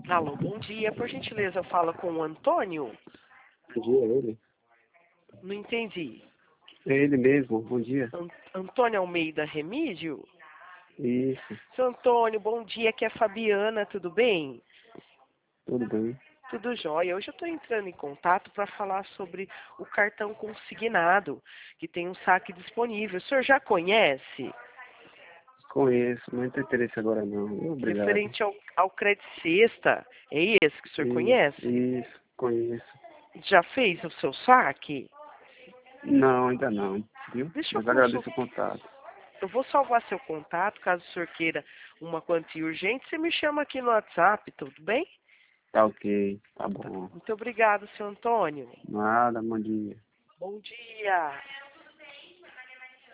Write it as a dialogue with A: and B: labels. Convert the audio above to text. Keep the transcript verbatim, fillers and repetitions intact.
A: Alô, bom dia. Por gentileza, fala com o Antônio?
B: Bom dia, é ele.
A: Não entendi.
B: É ele mesmo, bom dia.
A: An- Antônio Almeida Remídio?
B: Isso,
A: Seu Antônio, bom dia. Aqui é a Fabiana, tudo bem?
B: tudo bem.
A: Tudo jóia. Hoje eu estou entrando em contato para falar sobre o cartão consignado, que tem um saque disponível. O senhor já conhece?
B: Conheço, não tem interesse agora não. Obrigado.
A: Referente ao, ao Crédito Sexta. É esse que o senhor
B: Isso,
A: conhece?
B: isso, conheço.
A: Já fez o seu saque?
B: Não, ainda não, viu?
A: Deixa eu
B: Mas agradeço
A: consultar.
B: o contato.
A: Eu vou salvar seu contato, caso o senhor queira uma quantia urgente, você me chama aqui no WhatsApp, tudo bem?
B: Tá ok, tá bom.
A: Muito obrigado, seu Antônio.
B: Nada, bom dia.
A: Bom dia.